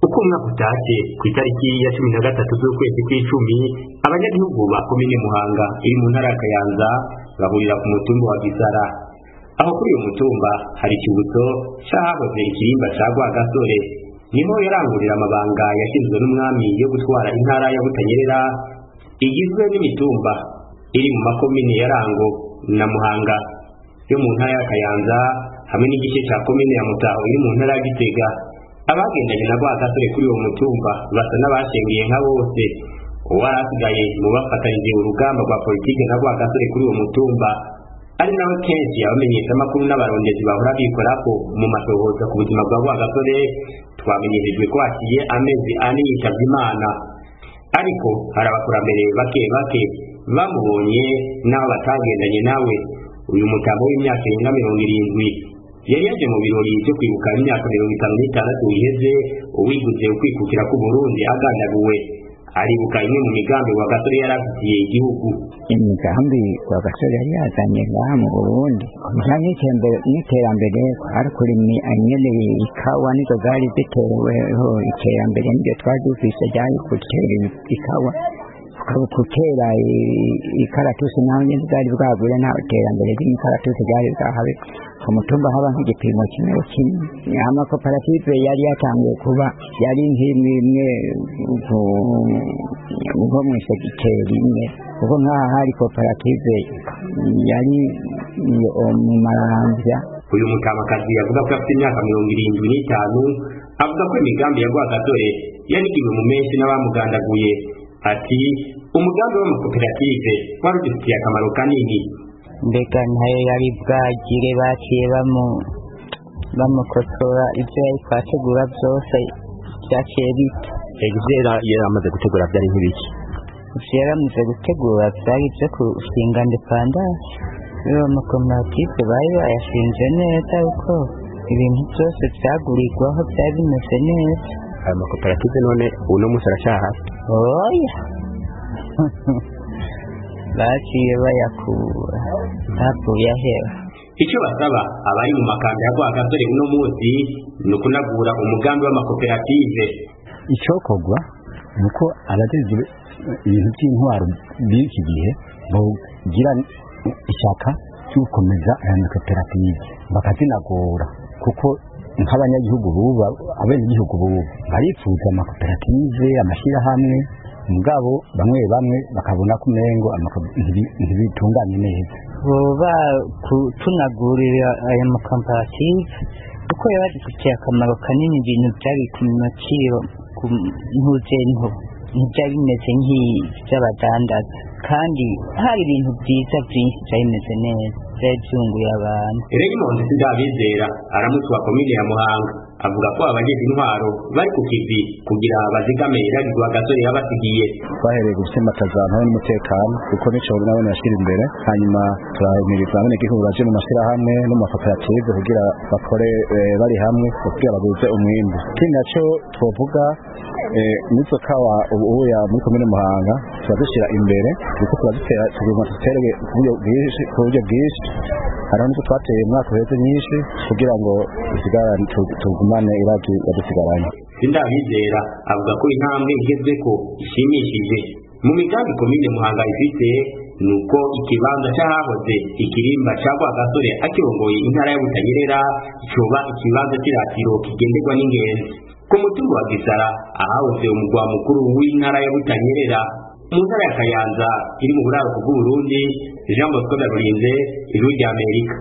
uko umwaka utashe ku itariki ya 13 z'ukwezi kw'icumi abanyagihugu ba komine Muhanga iri mu ntara ya Kayanza bahurira ku mutumba wa Gisara. Aho kuri uyu mutumba hari ikibuto cahahoze ikirimba ca Rwagasore, niho yarangurira amabanga yashinzwe n'umwami yo gutwara intara ya Butanyerera igizwe n'imitumba iri mu makomine ya Rango na Muhanga yo mu ntara ya Kayanza hamwe n'igice ca komine ya Mutaho iri mu ntara ya Gitega. Abagendanye na Rwagasore kuri uwo mutumba basa n'abashengeye nka bose. Uwarasigaye mu bafatanyije urugamba rwa politike na Rwagasore kuri uwo mutumba ari nawe kenshi abamenyesha amakuru n'abarondezi bahora bikorako mu matohoza ku buzima bwa Rwagasore, twamenyeshejwe ko haciye amezi ane yitavye Imana, ariko hari abakurambere bake bake bamubonye n'abo batagendanye nawe. Uyu mutamo w'imyaka irenga 70 yari yaje mu birori byo kwibuka imyaka 56 iheze uwiguze ukwikukira ku Burundi agandaguwe. Aribuka imwe mu migambi Rwagasore yarafitiye igihugu. Imigambi Rwagasore yari yazanye ngaha mu Burundi n'iterambere ari kurimi anyereye ikawa nizo zari ziteweho iterambere nibyo twari dufise ryari gutera ikawa gutera ikaratusi naho nyine zari bwagure nta iterambere ry'ikaratusi ryari bwahabe ku mutumba haba nk'igipimo kimwe. Amakoperative yari yatangiye kuba yari nk'imwe nko mu segiteri imwe, kuko nk'aha hari koperative yari mu Maramvya. Uyu mutamakazi yavuga ko afite imyaka 75, avuga ko imigambi ya Rwagasore yanigiwe mu menshi n'abamugandaguye. Ati umugambi w'amakoperative wari ufitiye akamaro kanini. Mbega ntayo yari bwagire baciye bamukosora ibyo yari kwategura byose byaciye bita. Egizera yaramaze gutegura byari nk'ibiki? Yaramaze gutegura byari byo kushinga independence. Iyo amakoperative bari bayashinze neza uko ibintu byose byagurirwaho byari bimeze neza. Aya makoperative none uno munsi aracahari? Oya baciye bayakura ntabwo yahera. Icyo basaba abari mu makanda ya Rwagasore uno munsi ni ukunagura umugambi w'amakoperative. Icokogwa nuko abagize ibintu by'intwaro b'iki gihe bogira ishaka cyo gukomeza aya makoperative bakazinagura, kuko nk'abanyagihugu buba abenegihugu buba barifuza amakoperative amashyirahamwe, mugabo bamwe bakabona ko umengo ntibitunganye neza. Boba tunagurira aya makoperative kuko yabadufitiye akamaro kanini. Ibintu byari ku maciro mpuzento ntibyari bimeze nk'iby'abadandaza, kandi hari ibintu byiza byinshi byari bimeze neza byari byunguye abantu. Raymond Sindabizera aramutse wa komine ya Muhanga avuga ko abagize intwaro bari ku kivi kugira bazigame irari Rwagasore yabasigiye. Bahereye gusimbataza hamwe n'umutekano kuko nico nabone yashira imbere, hanyuma turahimiriza hamwe n'igihugu baje mu mashyirahamwe no mu makoperative kugira bakore bari hamwe kugira baguze umwimbu. Kindi naco twovuga nizo kawa ubuya muri komine Muhanga turadushyira imbere kuko turadutera tuguma duterwe ku buryo bwinshi. Hari n'icyo twateye mwaka uheze nyinshi kugira ngo isigarane tugumane iragi yadusigaranye. Sindabizera avuga ko intambwe igezweko ishimishije mu migambi komine Muhanga ifite, nuko ikibanza cyahahoze ikirimba ca Rwagasore akirongoye intara ya Butanyerera coba ikibanza cy'iratiro kigenderwa n'ingenzi. Ku mutumba wa Gisara ahahoze umugwa mukuru w'intara ya Butanyerera mu ntara ya Kayanza iri mu buraruko bw'u Burundi. Jean Bosco Ndarurinze, Ijwi ry'Amerika.